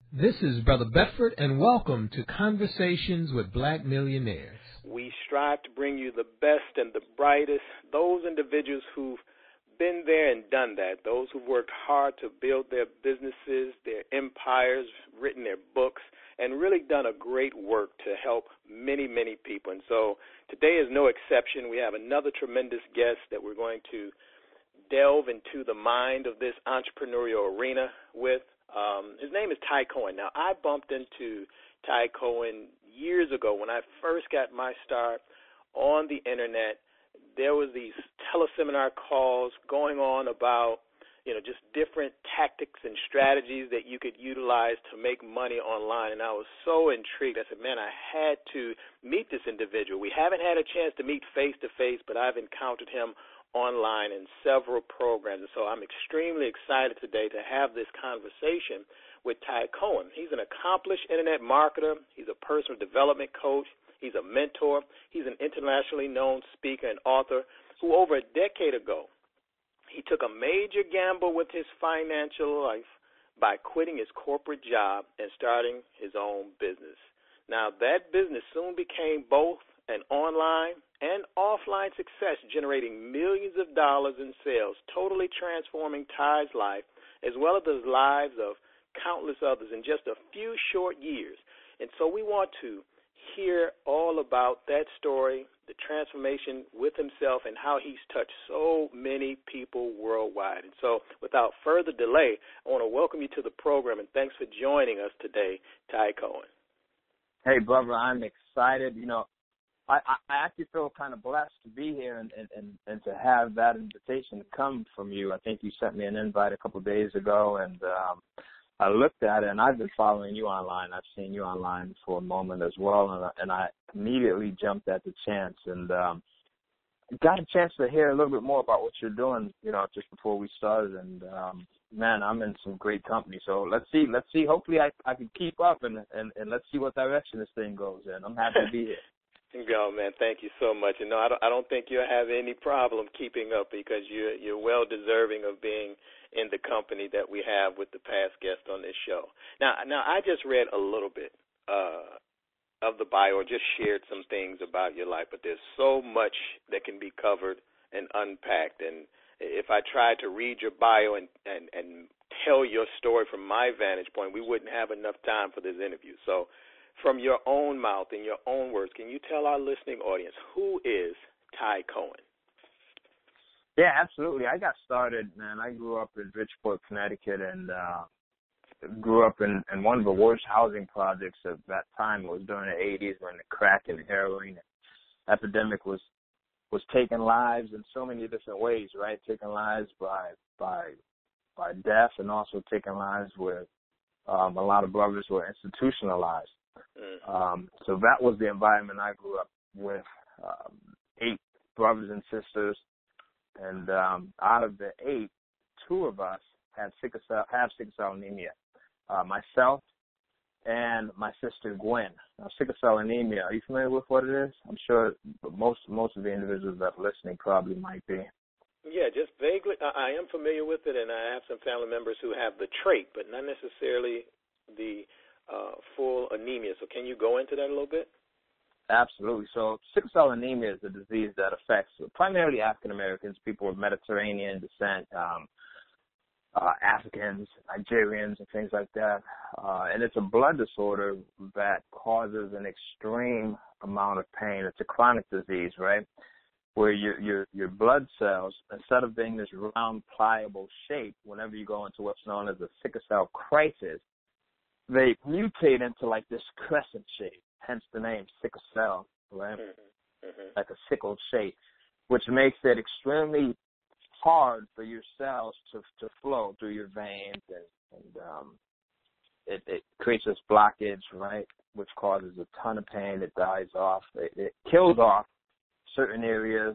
This is Brother Bedford, and welcome to Conversations with Black Millionaires. We strive to bring you the best and the brightest, those individuals who've been there and done that, those who've worked hard to build their businesses, their empires, written their books, and really done a great work to help many, many people. And so today is no exception. We have another tremendous guest that we're going to delve into the mind of this entrepreneurial arena with. His name is Ty Cohen. Now, I bumped into Ty Cohen years ago when I first got my start on the Internet. There was these teleseminar calls going on about, just different tactics and strategies that you could utilize to make money online. And I was so intrigued. I said, man, I had to meet this individual. We haven't had a chance to meet face-to-face, but I've encountered him online in several programs. And so I'm extremely excited today to have this conversation with Ty Cohen. He's an accomplished Internet marketer. He's a personal development coach. He's a mentor. He's an internationally known speaker and author who over a decade ago, he took a major gamble with his financial life by quitting his corporate job and starting his own business. Now, that business soon became both an online and offline success, generating millions of dollars in sales, totally transforming Ty's life, as well as the lives of countless others in just a few short years. And so we want to hear all about that story, the transformation with himself, and how he's touched so many people worldwide. And so without further delay, I want to welcome you to the program, and thanks for joining us today, Ty Cohen. Hey, brother, I'm excited. I actually feel kind of blessed to be here and to have that invitation come from you. I think you sent me an invite a couple of days ago, and I looked at it, and I've been following you online. I've seen you online for a moment as well, and I immediately jumped at the chance and got a chance to hear a little bit more about what you're doing, just before we started. And, man, I'm in some great company. So let's see. Hopefully I can keep up, and let's see what direction this thing goes in. I'm happy to be here. Go, man. Thank you so much. And no, I don't think you'll have any problem keeping up because you're well deserving of being in the company that we have with the past guest on this show. Now I just read a little bit of the bio, just shared some things about your life, but there's so much that can be covered and unpacked. And if I tried to read your bio and tell your story from my vantage point, we wouldn't have enough time for this interview. So from your own mouth, in your own words, can you tell our listening audience, who is Ty Cohen? Yeah, absolutely. I got started, man. I grew up in Bridgeport, Connecticut, and grew up in one of the worst housing projects at that time. It was during the 80s when the crack and heroin epidemic was taking lives in so many different ways, right? Taking lives by death, and also taking lives where a lot of brothers were institutionalized. So that was the environment I grew up with, 8 brothers and sisters. And out of the 8, 2 of us have sickle cell anemia. Myself and my sister Gwen. Now, sickle cell anemia, are you familiar with what it is? I'm sure most of the individuals that are listening probably might be. Yeah, just vaguely. I am familiar with it, and I have some family members who have the trait, but not necessarily the full anemia. So can you go into that a little bit? Absolutely. So sickle cell anemia is a disease that affects primarily African Americans, people of Mediterranean descent, Africans, Nigerians, and things like that. And it's a blood disorder that causes an extreme amount of pain. It's a chronic disease, right? Where your blood cells, instead of being this round, pliable shape, whenever you go into what's known as a sickle cell crisis, they mutate into like this crescent shape, hence the name sickle cell, right? Mm-hmm. Like a sickle shape, which makes it extremely hard for your cells to flow through your veins, and it creates this blockage, right, which causes a ton of pain. It dies off. It kills off certain areas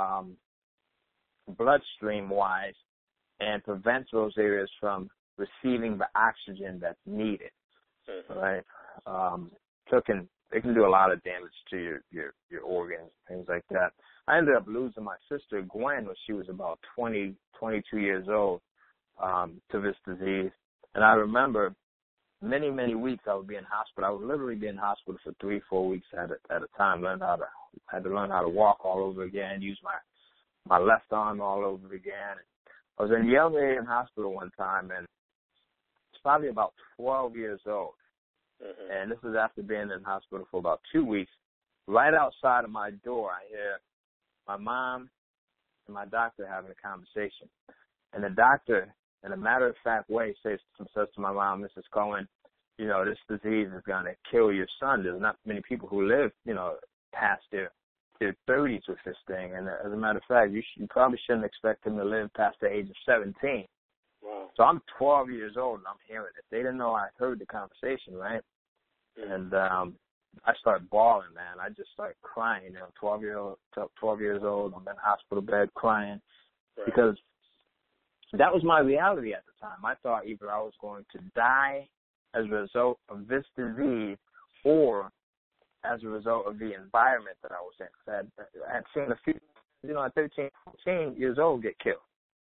bloodstream-wise and prevents those areas from receiving the oxygen that's needed, right? So it can do a lot of damage to your organs, things like that. I ended up losing my sister, Gwen, when she was about 20, 22 years old, to this disease. And I remember many, many weeks I would be in hospital. I would literally be in hospital for 3-4 weeks at a time. I had to learn how to walk all over again, use my left arm all over again. I was in Yale Indian Hospital one time, and it's probably about 12 years old. Mm-hmm. And this is after being in hospital for about 2 weeks. Right outside of my door, I hear my mom and my doctor having a conversation. And the doctor, in a matter-of-fact way, says to my mom, Mrs. Cohen, you know, this disease is going to kill your son. There's not many people who live, you know, past their 30s with this thing. And as a matter of fact, you probably shouldn't expect him to live past the age of 17. Wow. So I'm 12 years old, and I'm hearing it. They didn't know I heard the conversation, right? Mm-hmm. And I started bawling, man. I just started crying. You know, 12 years old. I'm in hospital bed crying, Right. because that was my reality at the time. I thought either I was going to die as a result of this disease or as a result of the environment that I was in. I had seen a few, you know, at 13, 14 years old get killed.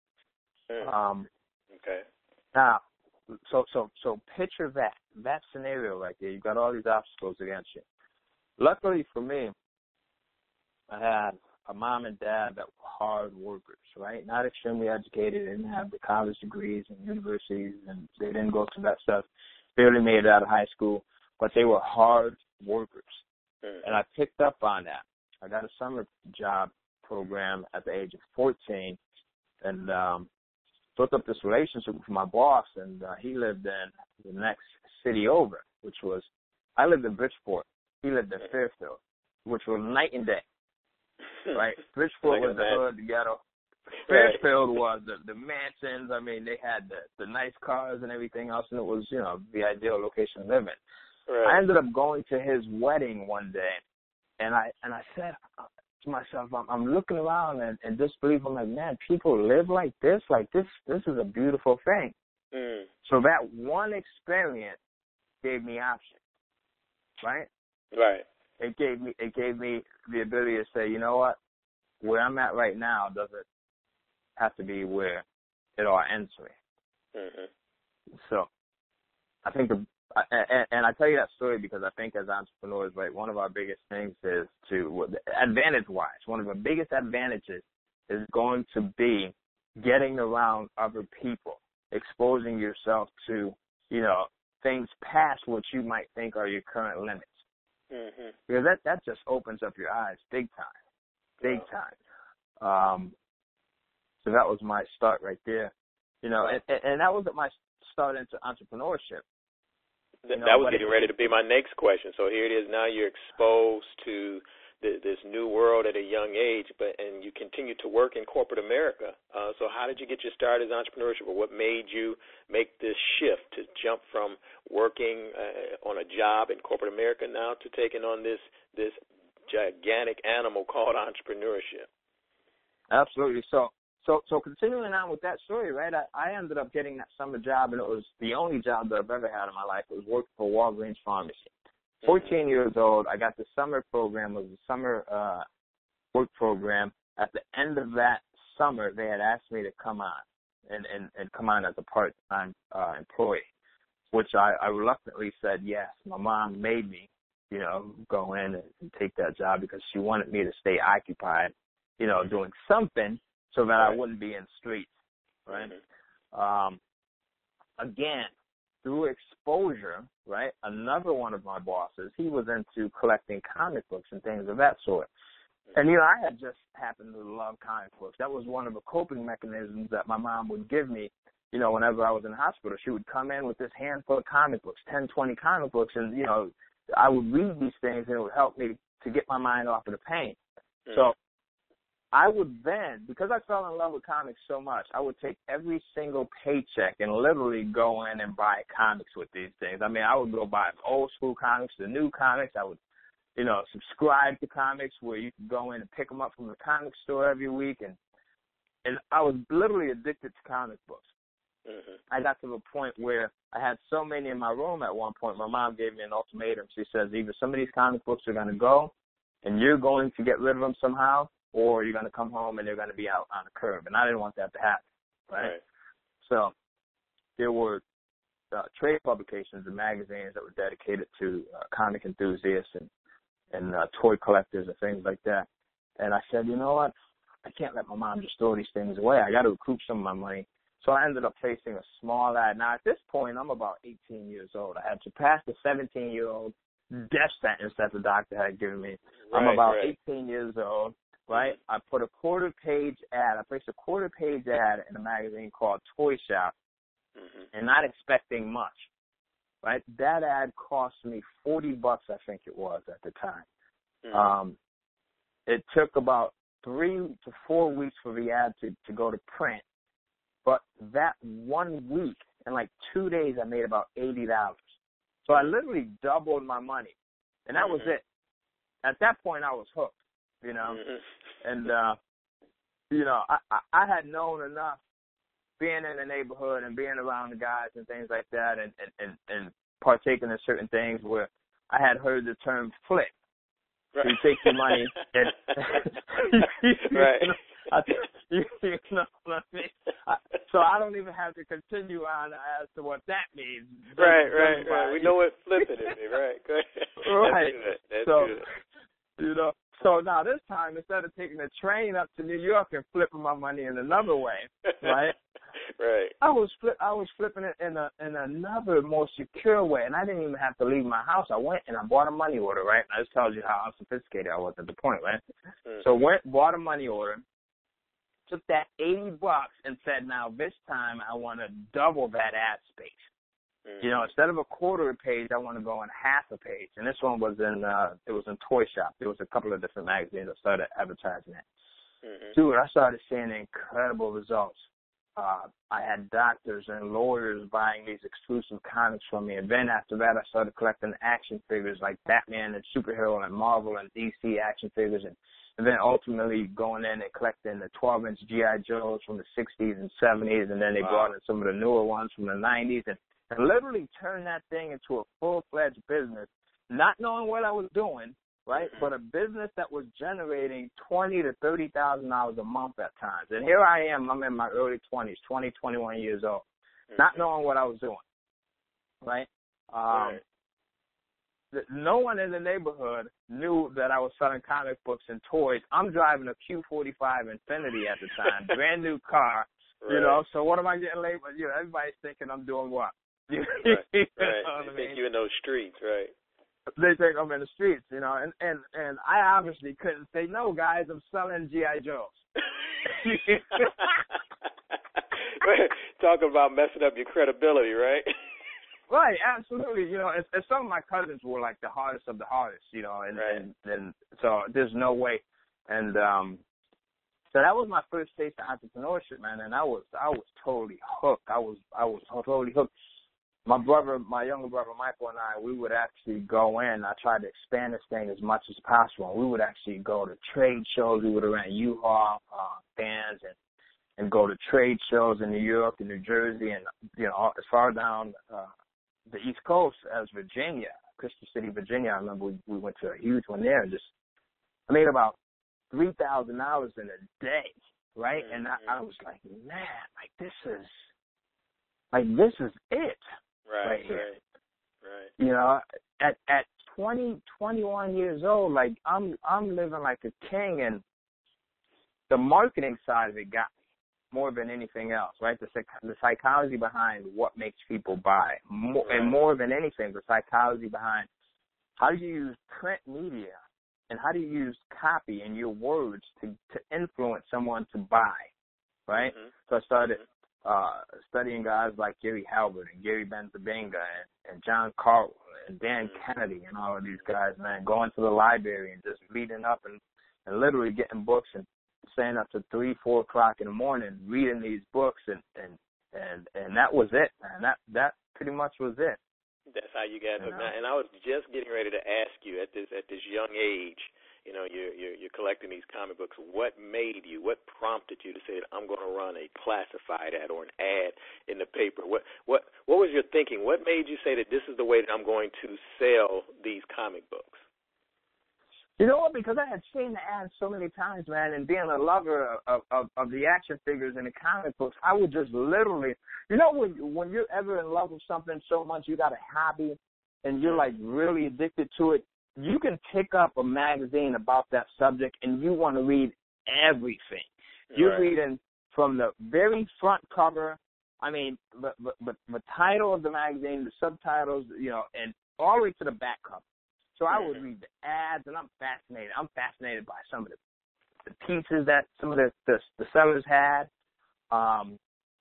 Okay. Now, so picture that scenario right there. You've got all these obstacles against you. Luckily for me, I had a mom and dad that were hard workers, right? Not extremely educated, didn't have the college degrees and universities, and they didn't go through that stuff. Barely made it out of high school, but they were hard workers. Mm-hmm. And I picked up on that. I got a summer job program at the age of 14, and built up this relationship with my boss, and he lived in the next city over, which was, I lived in Bridgeport. He lived in Fairfield, which was night and day, right? Bridgeport was the hood, the ghetto. Fairfield was the mansions. I mean, they had the nice cars and everything else, and it was, you know, the ideal location to live in. Right. I ended up going to his wedding one day, and I said to myself, I'm looking around and disbelief. I'm like, man, people live like this. Like this is a beautiful thing. Mm. So that one experience gave me options, right? Right. It gave me the ability to say, you know what, where I'm at right now doesn't have to be where it all ends with. Mm-hmm. So I think and I tell you that story because I think as entrepreneurs, right, one of our biggest things is advantage-wise, one of the biggest advantages is going to be getting around other people, exposing yourself to, you know, things past what you might think are your current limits. Mm-hmm. Because that just opens up your eyes big time. So that was my start right there. You know, and that was my start into entrepreneurship. That was getting ready to be my next question. So here it is. Now you're exposed to this new world at a young age, and you continue to work in corporate America. So how did you get your start as entrepreneurship, or what made you make this shift to jump from working on a job in corporate America now to taking on this gigantic animal called entrepreneurship? Absolutely. So continuing on with that story, right, I ended up getting that summer job, and it was the only job that I've ever had in my life. It was working for Walgreens Pharmacy. 14 years old, I got the summer program. It was a summer work program. At the end of that summer, they had asked me to come on and come on as a part-time employee, which I reluctantly said yes. My mom made me, you know, go in and take that job because she wanted me to stay occupied, you know, doing something so that I wouldn't be in the streets, right? Mm-hmm. Again, through exposure, right, another one of my bosses, he was into collecting comic books and things of that sort. And, you know, I had just happened to love comic books. That was one of the coping mechanisms that my mom would give me, you know, whenever I was in the hospital. She would come in with this handful of comic books, 10, 20 comic books, and, you know, I would read these things, and it would help me to get my mind off of the pain. Mm-hmm. So I would then, because I fell in love with comics so much, I would take every single paycheck and literally go in and buy comics with these things. I mean, I would go buy old school comics, the new comics. I would, you know, subscribe to comics where you could go in and pick them up from the comic store every week. And I was literally addicted to comic books. Mm-hmm. I got to the point where I had so many in my room at one point, my mom gave me an ultimatum. She says, either some of these comic books are going to go and you're going to get rid of them somehow, or you're going to come home and they're going to be out on the curb. And I didn't want that to happen, right? So there were trade publications and magazines that were dedicated to comic enthusiasts and toy collectors and things like that. And I said, you know what? I can't let my mom just throw these things away. I got to recoup some of my money. So I ended up placing a small ad. Now, at this point, I'm about 18 years old. I had surpassed the 17-year-old death sentence that the doctor had given me. I'm about 18 years old, right? I put a quarter-page ad. I placed a quarter-page ad in a magazine called Toy Shop, and not expecting much, right? That ad cost me $40, I think it was at the time. It took about 3 to 4 weeks for the ad to go to print. But that 1 week, in like 2 days, I made about $80. So I literally doubled my money. And that was it. At that point, I was hooked, you know. And, you know, I had known enough being in the neighborhood and being around the guys and things like that and partaking in certain things where I had heard the term flip. Right. You take your money and right. You know what I mean? So I don't even have to continue on as to what that means. Right. We know what flipping is, right? Right. That's so, good. You know, so now this time, instead of taking the train up to New York and flipping my money in another way, right? Right. I was flipping it in another more secure way, and I didn't even have to leave my house. I went and I bought a money order, right? And this tells you how unsophisticated I was at the point, right? So bought a money order, took that $80 and said, now this time I want to double that ad space. You know, instead of a quarter a page, I want to go on half a page. And this one was in Toy Shop. There was a couple of different magazines that started advertising it. Dude, I started seeing incredible results. I had doctors and lawyers buying these exclusive comics from me. And then after that, I started collecting action figures like Batman and superhero and Marvel and DC action figures. And then ultimately going in and collecting the 12-inch G.I. Joes from the 60s and 70s. And then they brought in some of the newer ones from the 90s. And literally turned that thing into a full-fledged business, not knowing what I was doing, right? But a business that was generating $20,000 to $30,000 a month at times. And here I am, I'm in my early 20s, 20, 21 years old, not knowing what I was doing, right? No one in the neighborhood knew that I was selling comic books and toys. I'm driving a Q45 Infiniti at the time, brand new car, you know, so what am I getting labeled? You know, everybody's thinking I'm doing what? Right. You They know what I think mean? you in those streets, right? They think I'm in the streets, you know, and I obviously couldn't say, no, guys, I'm selling G.I. Joes. Talking about messing up your credibility, right? Right, absolutely. You know, and some of my cousins were like the hardest of the hardest, you know, and so there's no way. And so that was my first taste of entrepreneurship, man, and I was totally hooked. I was totally hooked. My younger brother Michael and I, we would actually go in. I tried to expand this thing as much as possible. We would actually go to trade shows. We would rent U-Haul vans and go to trade shows in New York and New Jersey and, you know, as far down the East Coast as Virginia, Christian City, Virginia. I remember we went to a huge one there and I made about $3,000 in a day, right? And I was like, man, this is it. Right here. Right. You know, at 20, 21 years old, like I'm living like a king, and the marketing side of it got me more than anything else, right? The psychology behind what makes people buy, and more than anything, the psychology behind how do you use print media and how do you use copy and your words to influence someone to buy, right? So I started studying guys like Gary Halbert and Gary Benzabenga and John Carl and Dan Kennedy and all of these guys, man, going to the library and just reading up and literally getting books and staying up to 3, 4 o'clock in the morning reading these books and that was it, man. That pretty much was it. That's how you got hooked. And I was just getting ready to ask you at this young age, you know, you're collecting these comic books. What prompted you to say that I'm going to run a classified ad or an ad in the paper? What was your thinking? What made you say that this is the way that I'm going to sell these comic books? You know what? Because I had seen the ads so many times, man, and being a lover of the action figures and the comic books, I would just literally, you know, when you're ever in love with something so much, you got a hobby, and you're like really addicted to it, you can pick up a magazine about that subject, and you want to read everything. You're reading from the very front cover. I mean, the title of the magazine, the subtitles, you know, and all the way to the back cover. So I would read the ads, and I'm fascinated. I'm fascinated by some of the pieces that some of the sellers had, and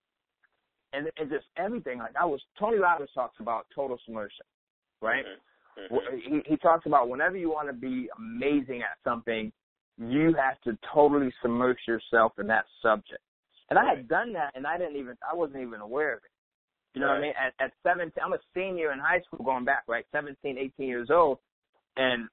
just everything. Like Tony Robbins talks about total submersion, right? He talks about whenever you want to be amazing at something, you have to totally submerge yourself in that subject. And I had done that, and I wasn't even aware of it. You know what I mean? At 17, I'm a senior in high school going back, right? 17, 18 years old. And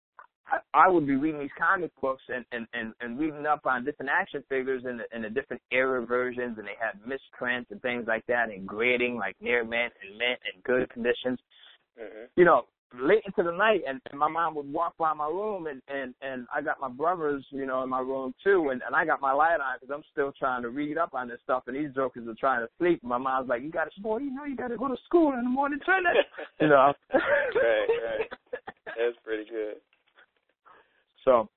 I would be reading these comic books and reading up on different action figures and the different era versions, and they had misprints and things like that, and grading like near mint and mint and good conditions. You know, late into the night, and my mom would walk by my room, and I got my brothers, you know, in my room too, and I got my light on because I'm still trying to read up on this stuff, and these jokers are trying to sleep. My mom's like, you got to, boy, you know, you got to go to school in the morning, turn that, you know. Right. That's pretty good. So,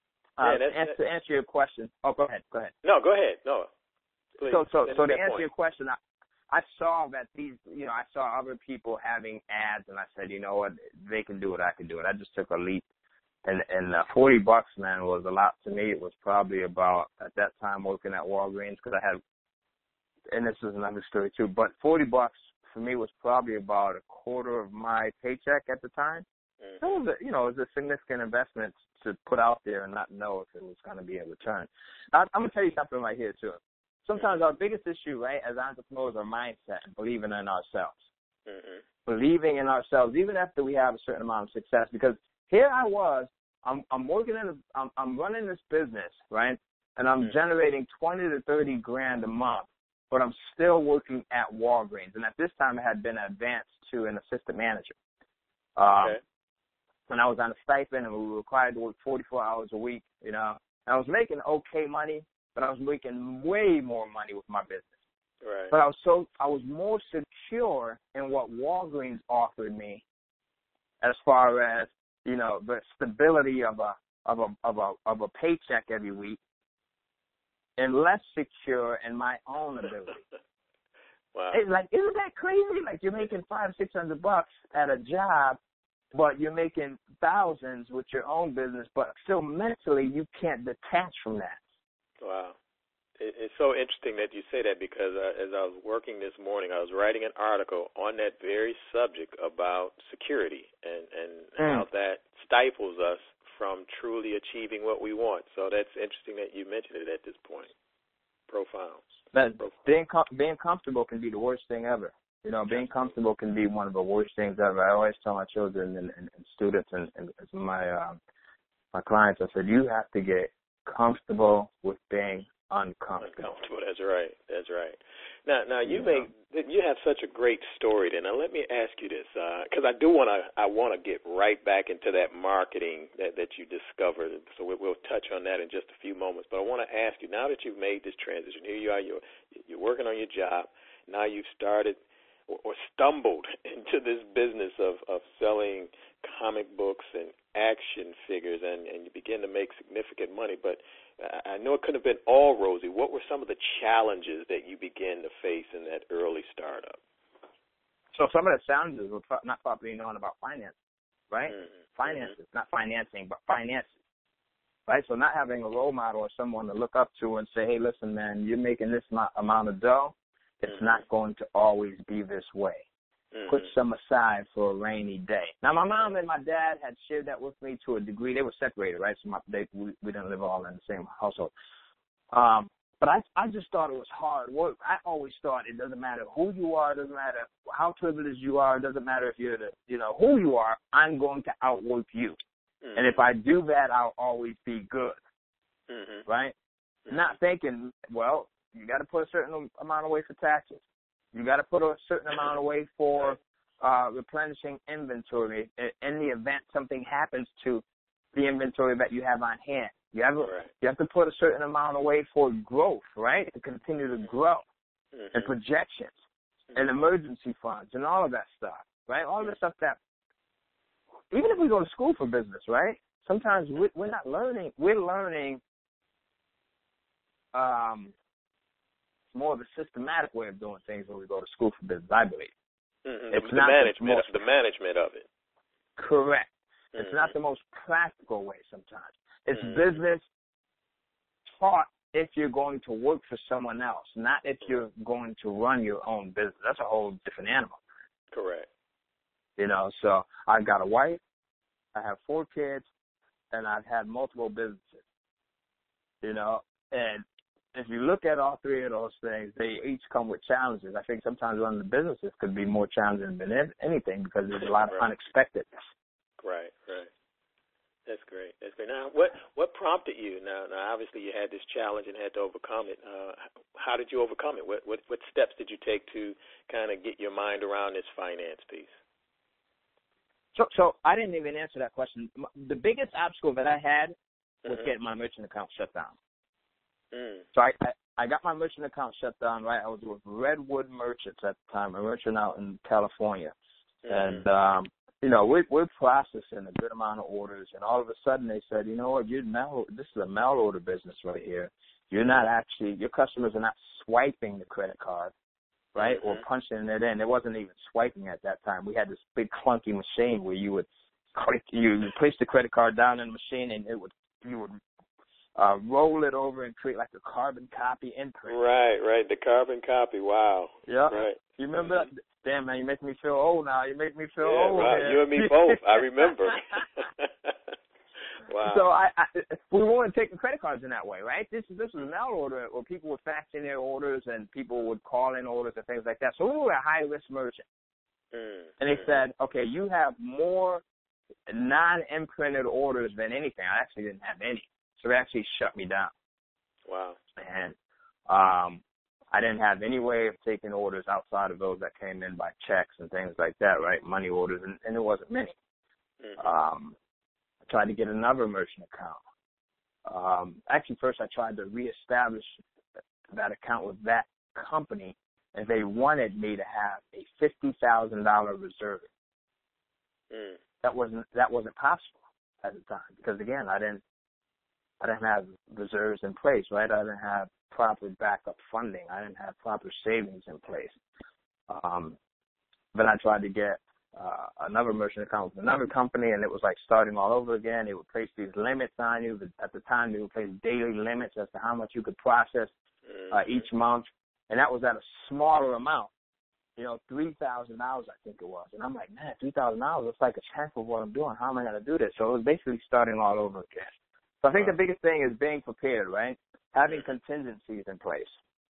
to answer your question, go ahead. No, go ahead. No, please. So to answer your question, I saw that I saw other people having ads, and I said, you know what, they can do it, I can do it. I just took a leap, and $40, man, was a lot to me. It was probably about, at that time, working at Walgreens, because I had, and this is another story too, but $40 for me was probably about a quarter of my paycheck at the time. So it was a significant investment to put out there and not know if it was going to be a return. I'm going to tell you something right here, too. Sometimes our biggest issue, right, as entrepreneurs, are mindset and believing in ourselves. Believing in ourselves, even after we have a certain amount of success. Because here I was, I'm working I'm running this business, right, and I'm generating 20 to 30 grand a month, but I'm still working at Walgreens. And at this time, I had been advanced to an assistant manager. When I was on a stipend and we were required to work 44 hours a week, you know, I was making okay money, but I was making way more money with my business. Right. But I was more secure in what Walgreens offered me, as far as, you know, the stability of a paycheck every week, and less secure in my own ability. Wow. It's like, isn't that crazy? Like, you're making $500-600 at a job, but you're making thousands with your own business, but still mentally you can't detach from that. Wow. It's so interesting that you say that, because as I was working this morning, I was writing an article on that very subject about security and how that stifles us from truly achieving what we want. So that's interesting that you mentioned it at this point. Profound. Being comfortable can be the worst thing ever. You know, being comfortable can be one of the worst things ever. I always tell my children and students and my clients, I said, you have to get comfortable with being uncomfortable. That's right. Now you have such a great story. Then now let me ask you this, because I want to get right back into that marketing that you discovered. So we'll touch on that in just a few moments. But I want to ask you, now that you've made this transition, here you are, you're working on your job. Now you've started or stumbled into this business of selling comic books and action figures, and you begin to make significant money. But I know it couldn't have been all rosy. What were some of the challenges that you began to face in that early startup? So some of the challenges were not properly known about finance, right? Finances, not financing, but finances, right? So not having a role model or someone to look up to and say, hey, listen, man, you're making this amount of dough. It's not going to always be this way. Put some aside for a rainy day. Now, my mom and my dad had shared that with me to a degree. They were separated, right? So we didn't live all in the same household. But I just thought it was hard work. I always thought it doesn't matter who you are, it doesn't matter how privileged you are, it doesn't matter if you're who you are, I'm going to outwork you. And if I do that, I'll always be good, right? Not thinking, well, you got to put a certain amount away for taxes. You got to put a certain amount away for replenishing inventory in the event something happens to the inventory that you have on hand. You have Right. you have to put a certain amount away for growth, right? To continue to grow, and projections, and emergency funds, and all of that stuff, right? All of the stuff that, even if we go to school for business, right? Sometimes we're not learning. We're learning more of a systematic way of doing things when we go to school for business, I believe. It's the not management of it. Correct. It's not the most practical way sometimes. It's business taught if you're going to work for someone else, not if you're going to run your own business. That's a whole different animal. Correct. You know, so I've got a wife, I have 4 kids, and I've had multiple businesses. You know, and if you look at all 3 of those things, they each come with challenges. I think sometimes running the businesses could be more challenging than anything because there's a lot of unexpectedness. Right. That's great. Now, what prompted you? Now, obviously, you had this challenge and had to overcome it. How did you overcome it? What steps did you take to kind of get your mind around this finance piece? So I didn't even answer that question. The biggest obstacle that I had was getting my merchant account shut down. So I got my merchant account shut down, right? I was with Redwood Merchants at the time, a merchant out in California. And, you know, we're processing a good amount of orders, and all of a sudden they said, you know what, this is a mail order business right here. You're not actually, your customers are not swiping the credit card, right, or punching it in. It wasn't even swiping at that time. We had this big clunky machine where you would place the credit card down in the machine, and you would roll it over and create like a carbon copy imprint. Right, the carbon copy. Wow. Yeah. Right. You remember that? Damn, man, you make me feel old now. You make me feel old. Right. Man. You and me both. I remember. Wow. So we weren't taking credit cards in that way, right? This was a mail order where people would fax in their orders and people would call in orders and things like that. So we were a high-risk merchant. And they said, okay, you have more non-imprinted orders than anything. I actually didn't have any. So they actually shut me down. Wow. And I didn't have any way of taking orders outside of those that came in by checks and things like that, right? Money orders, and there wasn't many. I tried to get another merchant account. Actually, first I tried to reestablish that account with that company, and they wanted me to have a $50,000 reserve. That wasn't possible at the time because, again, I didn't have reserves in place, right? I didn't have proper backup funding. I didn't have proper savings in place. Then I tried to get another merchant account with another company, and it was like starting all over again. They would place these limits on you. At the time, they would place daily limits as to how much you could process each month, and that was at a smaller amount. You know, $3,000, I think it was. And I'm like, man, $3,000, that's like a tenth of what I'm doing. How am I going to do this? So it was basically starting all over again. So I think the biggest thing is being prepared, right? Having contingencies in place.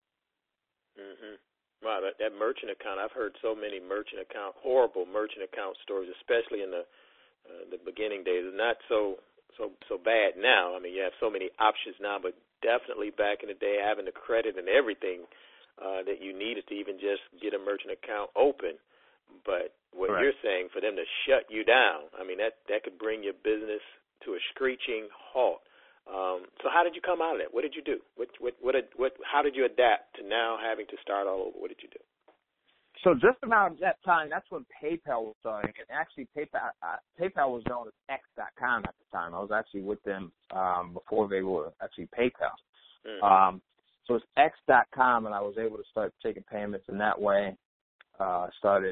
Wow, that merchant account, I've heard so many horrible merchant account stories, especially in the beginning days. It's not so bad now. I mean, you have so many options now, but definitely back in the day, having the credit and everything that you needed to even just get a merchant account open. But what you're saying, for them to shut you down, I mean, that could bring your business to a screeching halt. So how did you come out of that? What did you do? How did you adapt to now having to start all over? What did you do? So just about that time, that's when PayPal was starting. And actually, PayPal was known as X.com at the time. I was actually with them before they were actually PayPal. So it's X.com, and I was able to start taking payments in that way. Started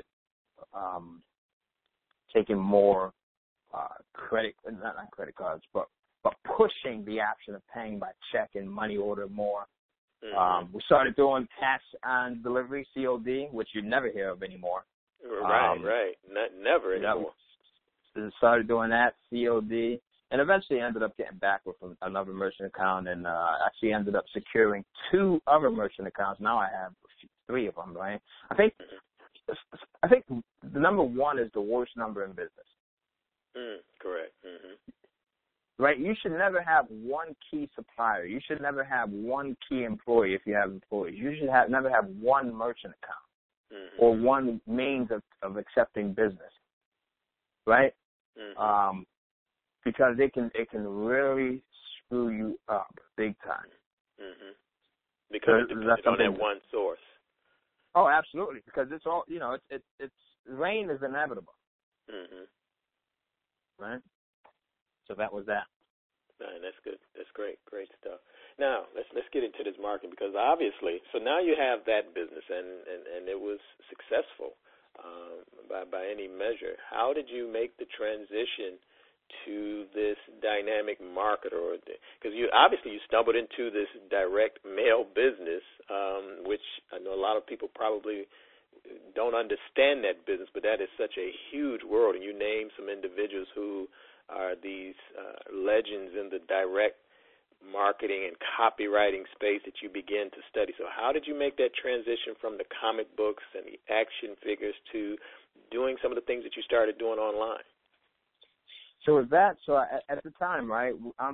taking more not credit cards, but pushing the option of paying by check and money order more. We started doing cash on delivery, COD, which you never hear of anymore. Right. Never anymore. Started doing that, COD, and eventually ended up getting back with another merchant account, and actually ended up securing 2 other merchant accounts. Now I have 3 of them, right? I think the number 1 is the worst number in business. Correct. Right? You should never have one key supplier. You should never have one key employee if you have employees. You should never have one merchant account or one means of accepting business. Right? because it can really screw you up big time. Mm-hmm. Because it's dependent on that one source. Oh, absolutely. Because it's all, it's rain is inevitable. Mm-hmm. Right? So that was that. Man, that's good. That's great stuff. Now let's get into this marketing, because obviously, so now you have that business and it was successful by any measure. How did you make the transition to this dynamic marketer? Because you stumbled into this direct mail business, which I know a lot of people probably don't understand that business, but that is such a huge world, and you name some individuals who are these legends in the direct marketing and copywriting space that you begin to study. So how did you make that transition from the comic books and the action figures to doing some of the things that you started doing online? So with that, at the time, right,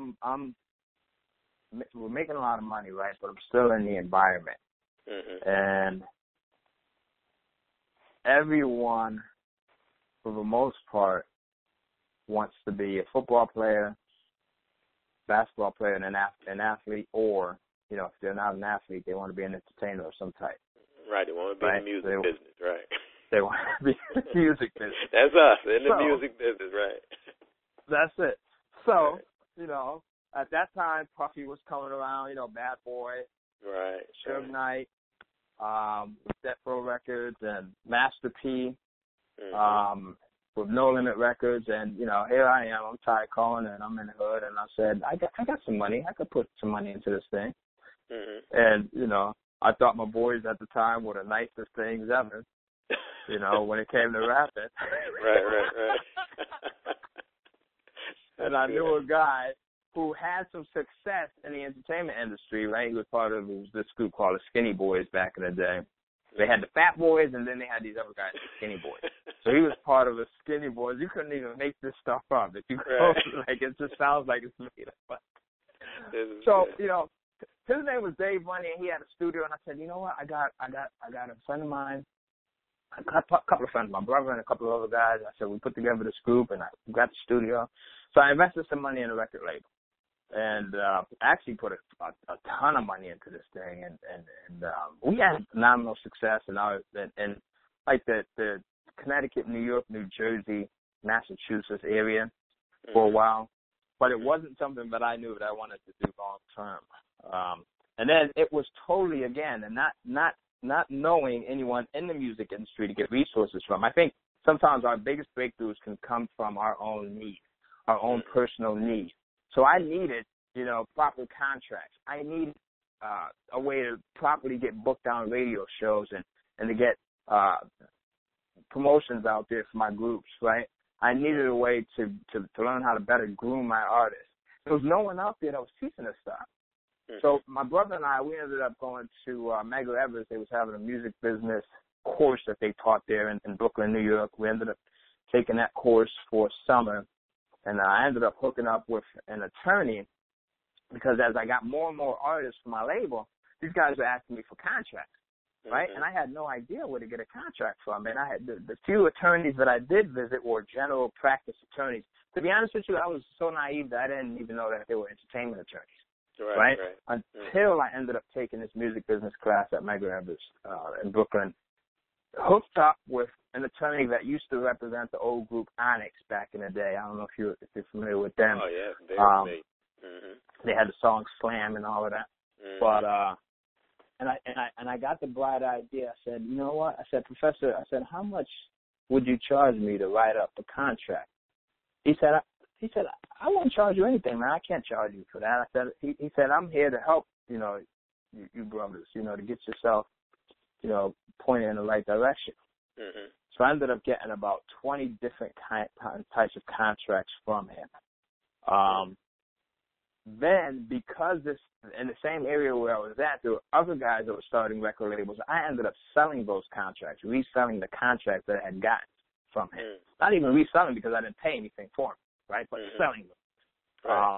we're making a lot of money, right, but I'm still in the environment. Mm-hmm. And everyone, for the most part, wants to be a football player, basketball player, and an athlete, or, if they're not an athlete, they want to be an entertainer of some type. Right, they want to be in the music business, right. They want to be in the music business. That's us, in the music business, right. That's it. So, at that time, Puffy was coming around, Bad Boy, right, Suge Knight, Death Row Records, and Master P, with No Limit Records, and here I am. I'm Ty Cohen, and I'm in the hood, and I said, I got some money. I could put some money into this thing, and I thought my boys at the time were the nicest things ever, when it came to rapping. Right. And I knew a guy who had some success in the entertainment industry, right? He was part of this group called the Skinny Boys back in the day. They had the Fat Boys, and then they had these other guys, the Skinny Boys. So he was part of the Skinny Boys. You couldn't even make this stuff up. If you go, it just sounds like it's made up. So, his name was Dave Money, and he had a studio, and I said, you know what? I got a friend of mine, a couple of friends, my brother and a couple of other guys. I said, we put together this group, and I got the studio. So I invested some money in a record label, and actually put a ton of money into this thing, and we had phenomenal success in like the Connecticut, New York, New Jersey, Massachusetts area for a while, but it wasn't something that I knew that I wanted to do long term. And then it was totally, again, and not knowing anyone in the music industry to get resources from. I think sometimes our biggest breakthroughs can come from our own need, our own personal need. So I needed, proper contracts. I needed a way to properly get booked on radio shows and to get promotions out there for my groups, right? I needed a way to learn how to better groom my artists. There was no one out there that was teaching us stuff. So my brother and I, we ended up going to Medgar Evers. They was having a music business course that they taught there in Brooklyn, New York. We ended up taking that course for summer, and I ended up hooking up with an attorney because as I got more and more artists for my label, these guys were asking me for contracts, right? And I had no idea where to get a contract from. And I had the few attorneys that I did visit were general practice attorneys. To be honest with you, I was so naive that I didn't even know that they were entertainment attorneys. Right? Until I ended up taking this music business class at Medgar Evers in Brooklyn, hooked up with an attorney that used to represent the old group Onyx back in the day. I don't know if you're familiar with them. Oh yeah, they were great. They had the song Slam and all of that. But and I got the bright idea. I said, you know what? I said, Professor, how much would you charge me to write up a contract? He said, I won't charge you anything, man. I can't charge you for that. He said, I'm here to help, you brothers, to get yourself, pointed in the right direction. So I ended up getting about 20 different types of contracts from him. Then, because this in the same area where I was at, there were other guys that were starting record labels. I ended up selling those contracts, reselling the contracts that I had gotten from him. Not even reselling because I didn't pay anything for them. Right, but selling them. Right.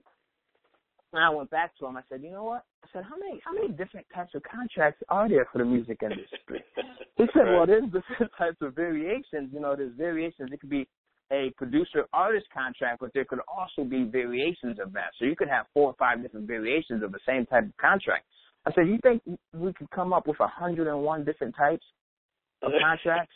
And I went back to him. I said, you know what? I said, how many different types of contracts are there for the music industry? He said, well, there's different types of variations. There's variations. It could be a producer-artist contract, but there could also be variations of that. So you could have 4 or 5 different variations of the same type of contract. I said, you think we could come up with 101 different types of contracts?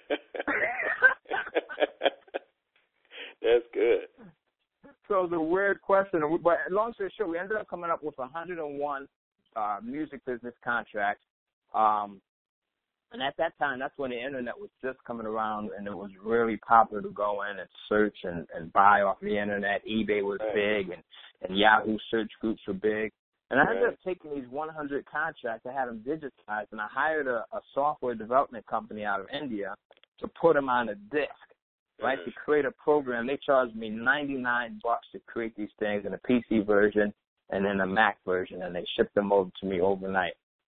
That's good. So it's a weird question. But long story short, we ended up coming up with 101 music business contracts. And at that time, that's when the internet was just coming around, and it was really popular to go in and search and buy off the internet. eBay was big, and Yahoo search groups were big. And I ended up taking these 100 contracts, I had them digitized, and I hired a software development company out of India to put them on a disk, right, to create a program. They charged me $99 to create these things in a PC version and then a Mac version, and they shipped them over to me overnight.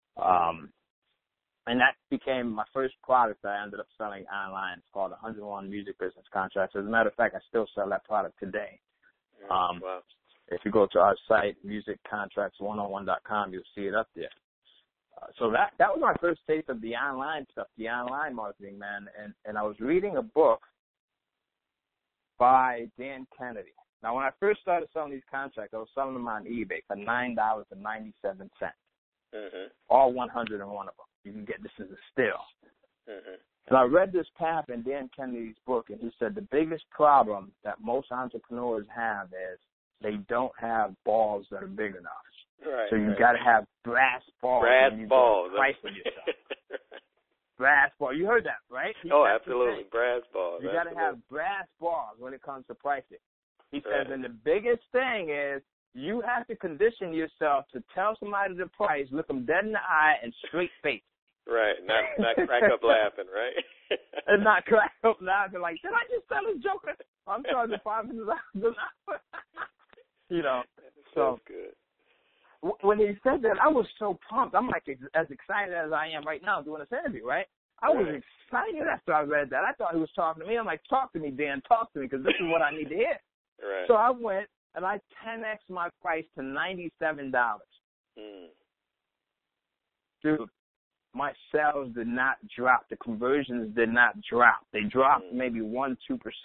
And that became my first product that I ended up selling online. It's called 101 Music Business Contracts. As a matter of fact, I still sell that product today. Wow. If you go to our site, musiccontracts101.com, you'll see it up there. So that was my first taste of the online stuff, the online marketing, man. And I was reading a book by Dan Kennedy. Now, when I first started selling these contracts, I was selling them on eBay for $9.97. All 101 of them. You can get this as a still. And I read this path in Dan Kennedy's book, and he said the biggest problem that most entrepreneurs have is they don't have balls that are big enough. Right, so you got to have brass balls. Brass balls. Pricing yourself. Brass balls. You heard that, right? Absolutely. Brass balls. You got to have brass balls when it comes to pricing. He says, and the biggest thing is you have to condition yourself to tell somebody the price, look them dead in the eye, and straight face. Right, not crack up laughing, right? And not crack up laughing like, did I just tell this joker I'm charging $500 an hour? You know, so good. When he said that, I was so pumped. I'm like as excited as I am right now doing this interview, right? I was excited after I read that. I thought he was talking to me. I'm like, talk to me, Dan, talk to me, because this is what I need to hear. Right. So I went and I 10X'd my price to $97. Dude, my sales did not drop. The conversions did not drop. They dropped maybe 1-2%.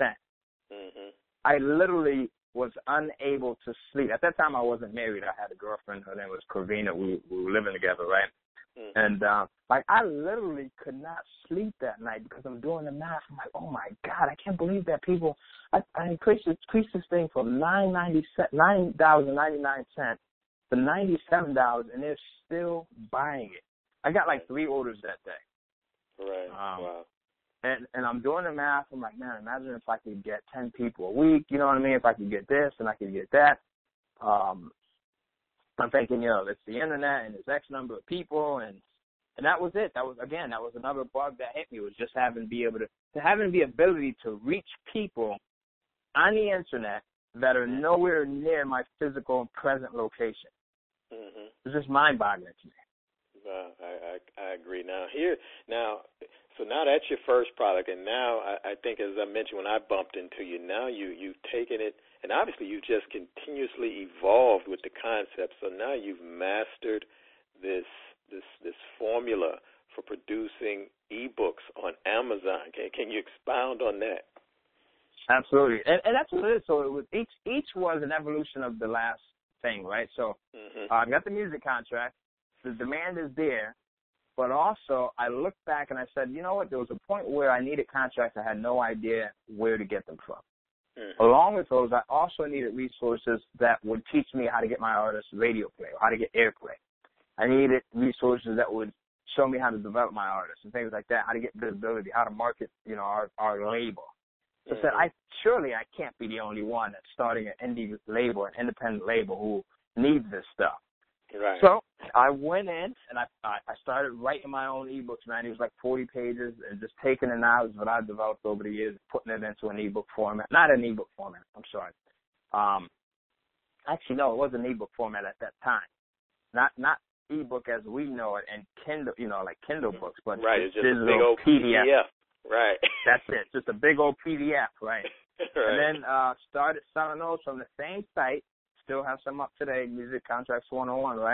I literally was unable to sleep. At that time, I wasn't married. I had a girlfriend. Her name was Corvina. We were living together, right? And, I literally could not sleep that night because I'm doing the math. I'm like, oh, my God, I can't believe that people – I increased this thing from $9.99 to $97, and they're still buying it. I got like 3 orders that day. Right. Wow. And I'm doing the math. I'm like, man, imagine if I could get 10 people a week. You know what I mean? If I could get this and I could get that. I'm thinking, it's the internet and there's X number of people, and that was it. That was another bug that hit me, was just having the ability to reach people on the internet that are nowhere near my physical present location. It's just mind-boggling to me. I agree. So now that's your first product, and now I think, as I mentioned when I bumped into you, now you've taken it, and obviously you've just continuously evolved with the concept. So now you've mastered this formula for producing ebooks on Amazon. Can you expound on that? Absolutely, and that's what it is. So it was each was an evolution of the last thing, right? So I got the music contract. The demand is there. But also, I looked back and I said, you know what, there was a point where I needed contracts. I had no idea where to get them from. Along with those, I also needed resources that would teach me how to get my artists radio play, or how to get airplay. I needed resources that would show me how to develop my artists and things like that, how to get visibility, how to market, our label. So I said, I can't be the only one that's starting an indie label, an independent label who needs this stuff. Right. So I went in and I started writing my own ebooks, man. It was like 40 pages, and just taking the knowledge that I developed over the years, putting it into an ebook format. Not an ebook format, I'm sorry. Actually, no, it was an ebook format at that time. Not ebook as we know it, and Kindle, like Kindle books, but it's just a big old PDF. Right. That's it. Just a big old PDF, right? Right. And then started selling those from the same site. Still have some up today, Music Contracts 101, right?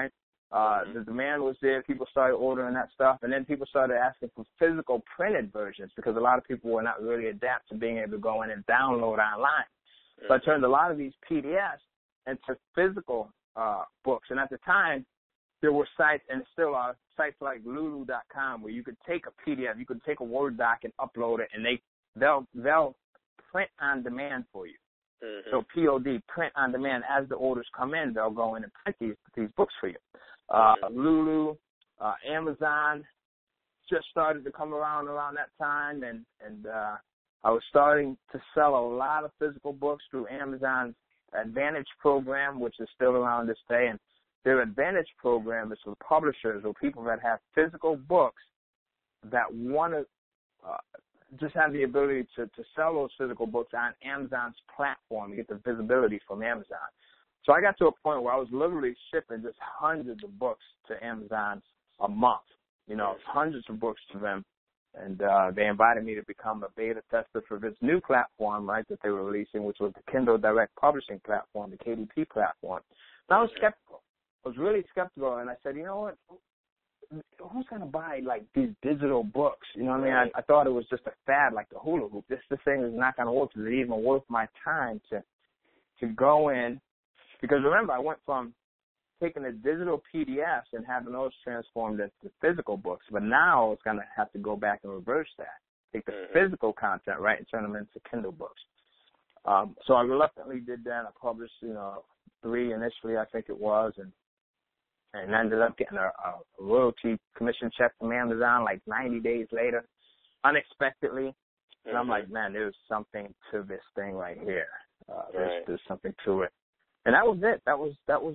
The demand was there. People started ordering that stuff, and then people started asking for physical printed versions because a lot of people were not really adept to being able to go in and download online. So I turned a lot of these PDFs into physical books. And at the time, there were sites, and still are, sites like Lulu.com where you could take a PDF, you could take a Word doc and upload it, and they'll print on demand for you. So POD, print on demand. As the orders come in, they'll go in and print these books for you. Lulu, Amazon just started to come around that time, and I was starting to sell a lot of physical books through Amazon's Advantage program, which is still around this day. And their Advantage program is for publishers or people that have physical books that want to just have the ability to sell those physical books on Amazon's platform and get the visibility from Amazon. So I got to a point where I was literally shipping just hundreds of books to Amazon a month, hundreds of books to them. And they invited me to become a beta tester for this new platform, right, that they were releasing, which was the Kindle Direct Publishing platform, the KDP platform. And I was skeptical. I was really skeptical, and I said, you know what? Who's going to buy, like, these digital books? You know what I mean? I thought it was just a fad, like the hula hoop. This thing is not going to work. Is it even worth my time to go in? Because remember, I went from taking the digital PDFs and having those transformed into physical books, but now it's going to have to go back and reverse that. Take the physical content, right, and turn them into Kindle books. So I reluctantly did that. I published, 3 initially, I think it was, and ended up getting a royalty commission check from Amazon like 90 days later, unexpectedly. And I'm like, man, there's something to this thing right here. There's something to it. And that was it. That was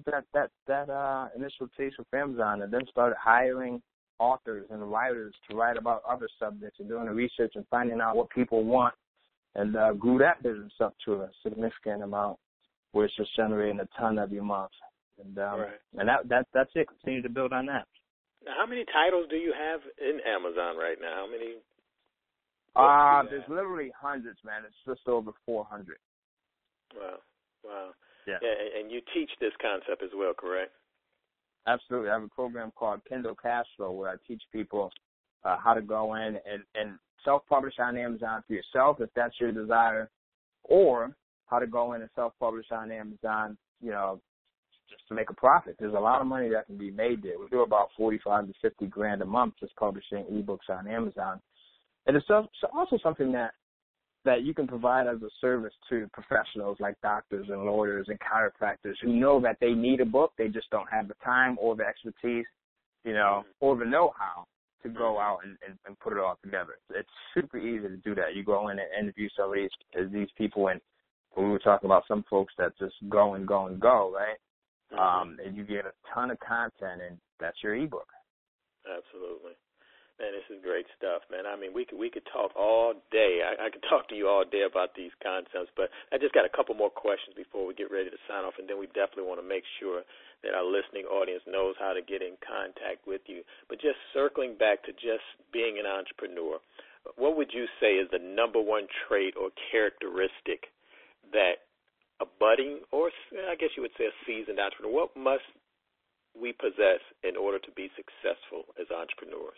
that initial taste with Amazon, and then started hiring authors and writers to write about other subjects and doing the research and finding out what people want, and grew that business up to a significant amount, where it's just generating a ton every month. And and that's it. Continue to build on that. Now, how many titles do you have in Amazon right now? How many? There's literally hundreds, man. It's just over 400. Wow. Yeah. And you teach this concept as well, correct? Absolutely. I have a program called Kindle Cash Flow where I teach people how to go in and self-publish on Amazon for yourself if that's your desire, or how to go in and self-publish on Amazon, just to make a profit. There's a lot of money that can be made there. We do about 45 to 50 grand a month just publishing ebooks on Amazon. And it's also something that you can provide as a service to professionals like doctors and lawyers and chiropractors who know that they need a book. They just don't have the time or the expertise, or the know-how to go out and put it all together. It's super easy to do that. You go in and interview some of these people, and we were talking about some folks that just go and go and go, right? And you get a ton of content, and that's your ebook. Absolutely. Man, this is great stuff, man. I mean, we could talk all day. I could talk to you all day about these concepts, but I just got a couple more questions before we get ready to sign off, and then we definitely want to make sure that our listening audience knows how to get in contact with you. But just circling back to just being an entrepreneur, what would you say is the number one trait or characteristic that a budding, or I guess you would say a seasoned entrepreneur, what must we possess in order to be successful as entrepreneurs?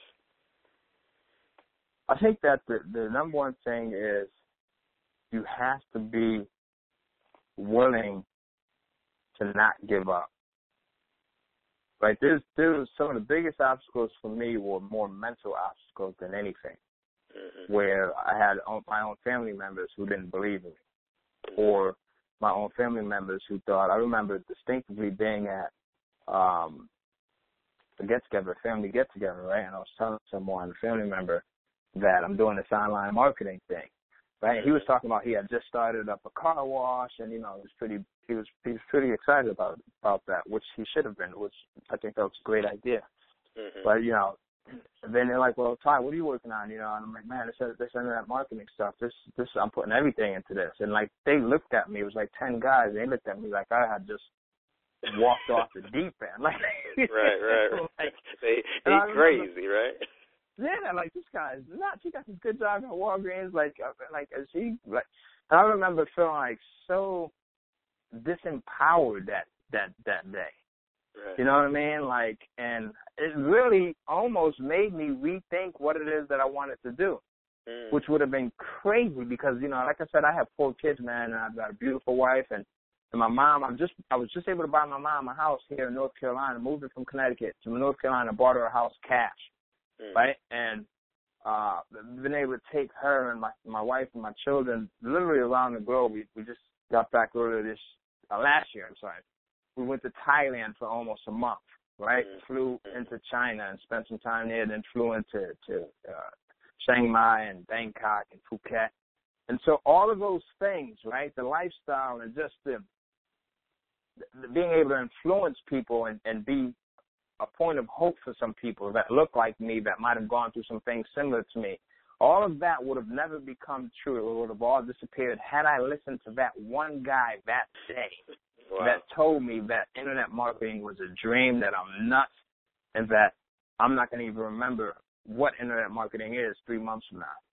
I think that the number one thing is you have to be willing to not give up. Right? There's some of the biggest obstacles for me were more mental obstacles than anything, where I had my own family members who didn't believe in me, or my own family members who thought. I remember distinctly being at a family get-together, right? And I was telling someone, a family member, that I'm doing this online marketing thing, right? And he was talking about he had just started up a car wash, and he was pretty excited about that, which he should have been, which I think that was a great idea. But then they're like, well, Ty, what are you working on? And I'm like, man, this internet marketing stuff. This I'm putting everything into this. And like they looked at me, it was like 10 guys. They looked at me like I had just walked off the deep end. Like right. Like, they crazy, right? Yeah, like this guy's nuts. He got this good job at Walgreens. Like is he like? And I remember feeling like so disempowered that day. Right. You know what I mean? Like, and it really almost made me rethink what it is that I wanted to do, which would have been crazy because, you know, like I said, I have 4 kids, man, and I've got a beautiful wife, and my mom, I was just able to buy my mom a house here in North Carolina, moved her from Connecticut to North Carolina, bought her a house cash, right? And been able to take her and my wife and my children literally around the globe. We just got back earlier last year, I'm sorry. We went to Thailand for almost a month, right? Flew into China and spent some time there, then flew into Chiang Mai and Bangkok and Phuket. And so all of those things, right, the lifestyle and just the being able to influence people and be a point of hope for some people that look like me, that might have gone through some things similar to me, all of that would have never become true. It would have all disappeared had I listened to that one guy that day that told me that internet marketing was a dream, that I'm nuts, and that I'm not going to even remember what internet marketing is 3 months from now.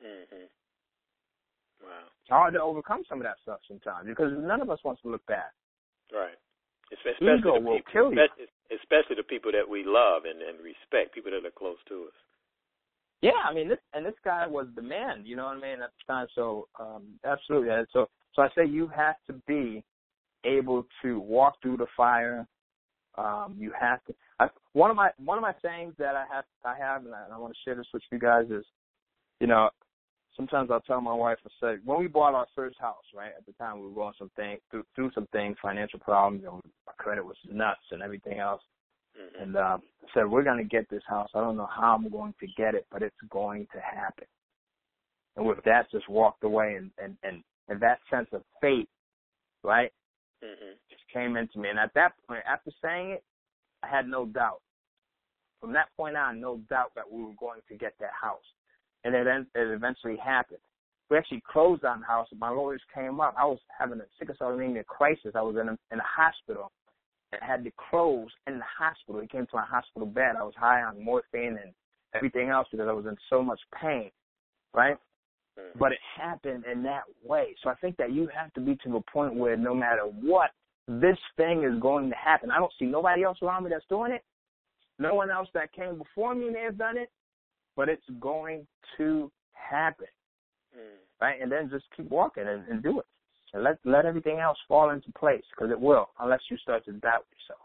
Wow. It's hard to overcome some of that stuff sometimes because none of us wants to look bad. Right. Ego will kill you. Especially the people that we love and respect, people that are close to us. Yeah, I mean, this guy was the man, you know what I mean, at the time. So, absolutely. So I say you have to be able to walk through the fire. You have to. One of my sayings that I have, and I want to share this with you guys is, you know, sometimes I'll tell my wife, I say, when we bought our first house, right, at the time we were going through some things, financial problems, you know, my credit was nuts and everything else. And I said, we're going to get this house. I don't know how I'm going to get it, but it's going to happen. And with that, just walked away, and that sense of faith, right, just came into me. And at that point, after saying it, I had no doubt. From that point on, no doubt that we were going to get that house. And it eventually happened. We actually closed on the house. My lawyers came up. I was having a sickle cell anemia crisis. I was in a hospital and had to close in the hospital. He came to my hospital bed. I was high on morphine and everything else because I was in so much pain, right? But it happened in that way. So I think that you have to be to a point where no matter what, this thing is going to happen. I don't see nobody else around me that's doing it. No one else that came before me may have done it, but it's going to happen, right? And then just keep walking and do it. And let everything else fall into place, because it will, unless you start to doubt yourself.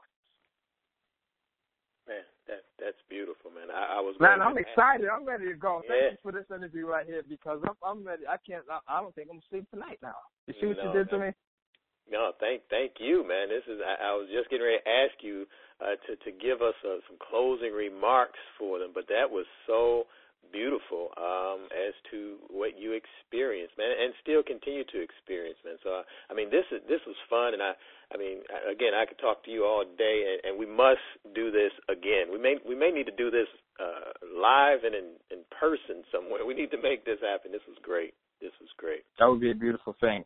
Man, that's beautiful, man. I'm excited. I'm ready to go. Thank you for this interview right here, because I'm ready. I don't think I'm going to sleep tonight now. You see what you did to me? No, thank you, man. I was just getting ready to ask you to give us some closing remarks for them, but that was so beautiful as to what you experienced, man, and still continue to experience, man. So I mean, this was fun, and I mean, again, I could talk to you all day, and we must do this again. We may need to do this live and in person somewhere. We need to make this happen. This was great. That would be a beautiful thing.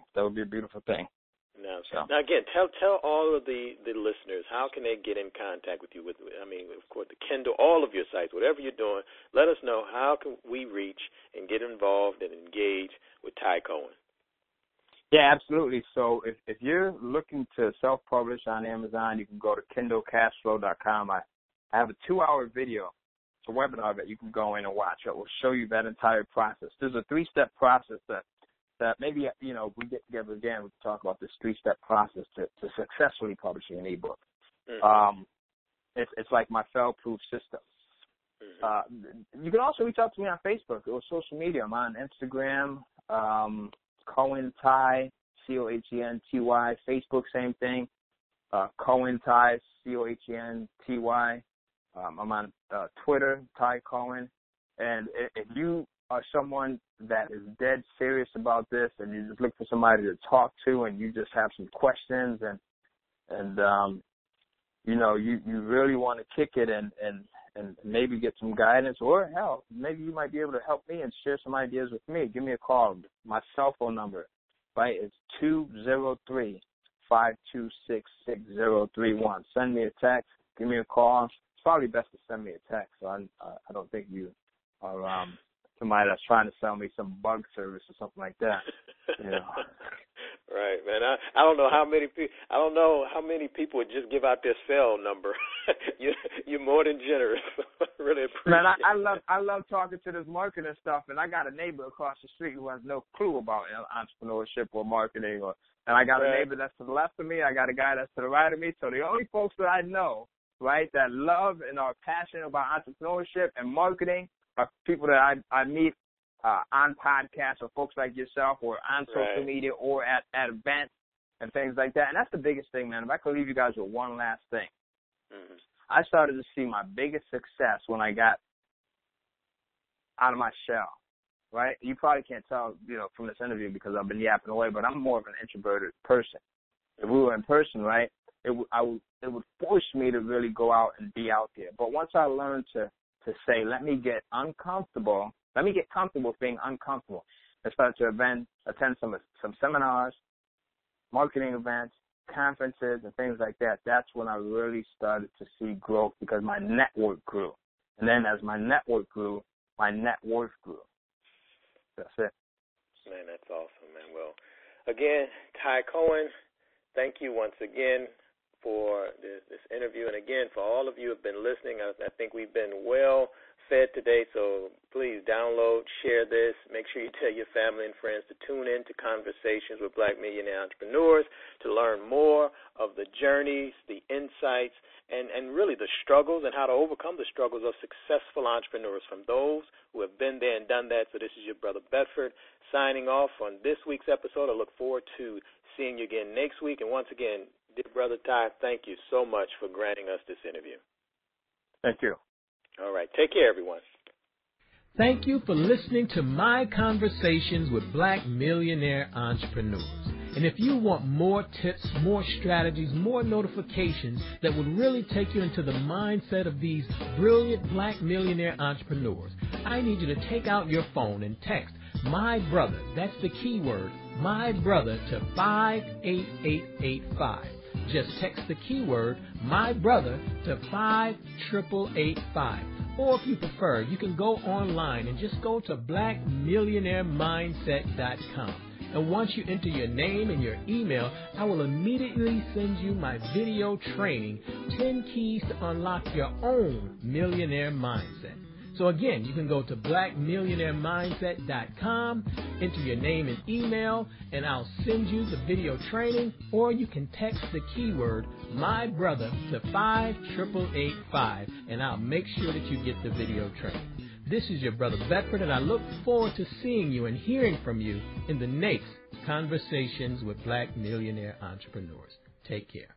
Now again, tell all of the listeners, how can they get in contact with you? Of course, the Kindle, all of your sites, whatever you're doing, let us know how can we reach and get involved and engage with Ty Cohen. Yeah, absolutely. So if you're looking to self-publish on Amazon, you can go to KindleCashflow.com. I have a 2-hour video. It's a webinar that you can go in and watch. It will show you that entire process. There's a 3-step process that maybe, you know, we get together again, we can talk about this 3-step process to successfully publishing an ebook. It's like my fail-proof system. You can also reach out to me on Facebook or social media. I'm on Instagram, Cohen Ty, Cohenty. Facebook, same thing, Cohen Ty, Cohenty. I'm on Twitter, Ty Cohen. And if you are someone that is dead serious about this and you just look for somebody to talk to and you just have some questions and you know, you really want to kick it and maybe get some guidance, or hell, maybe you might be able to help me and share some ideas with me, give me a call. My cell phone number, right, is 203-526-6031. Send me a text, give me a call. It's probably best to send me a text, so I don't think you are somebody that's trying to sell me some bug service or something like that. You know. Right, man. man. I don't know how many people would just give out their cell number. You're more than generous. Really appreciate it. Man, I love talking to this marketing stuff, and I got a neighbor across the street who has no clue about entrepreneurship or marketing, and I got a neighbor that's to the left of me. I got a guy that's to the right of me. So the only folks that I know, right, that love and are passionate about entrepreneurship and marketing are people that I meet on podcasts or folks like yourself or on social media or at events and things like that. And that's the biggest thing, man. If I could leave you guys with one last thing. Mm-hmm. I started to see my biggest success when I got out of my shell, right? You probably can't tell, from this interview because I've been yapping away, but I'm more of an introverted person. If we were in person, right, it would force me to really go out and be out there. But once I learned to say, let me get comfortable with being uncomfortable, I started to attend some seminars, marketing events, conferences, and things like that. That's when I really started to see growth because my network grew. And then as my network grew, my net worth grew. That's it. Man, that's awesome, man. Well, again, Ty Cohen, thank you once again for this interview. And again, for all of you who have been listening, I think we've been well fed today, so please download, share this. Make sure you tell your family and friends to tune in to Conversations with Black Millionaire Entrepreneurs to learn more of the journeys, the insights, and really the struggles and how to overcome the struggles of successful entrepreneurs from those who have been there and done that. So this is your brother Bedford signing off on this week's episode. I look forward to seeing you again next week. And once again, dear brother Ty, thank you so much for granting us this interview. Thank you. All right. Take care, everyone. Thank you for listening to my Conversations with Black Millionaire Entrepreneurs. And if you want more tips, more strategies, more notifications that would really take you into the mindset of these brilliant Black millionaire entrepreneurs, I need you to take out your phone and text my brother, that's the keyword, my brother, to 58885. Just text the keyword, my brother, to 58885. Or if you prefer, you can go online and just go to blackmillionairemindset.com. And once you enter your name and your email, I will immediately send you my video training, 10 Keys to Unlock Your Own Millionaire Mindset. So again, you can go to blackmillionairemindset.com, enter your name and email, and I'll send you the video training, or you can text the keyword, my brother, to 58885, and I'll make sure that you get the video training. This is your brother Bedford, and I look forward to seeing you and hearing from you in the next Conversations with Black Millionaire Entrepreneurs. Take care.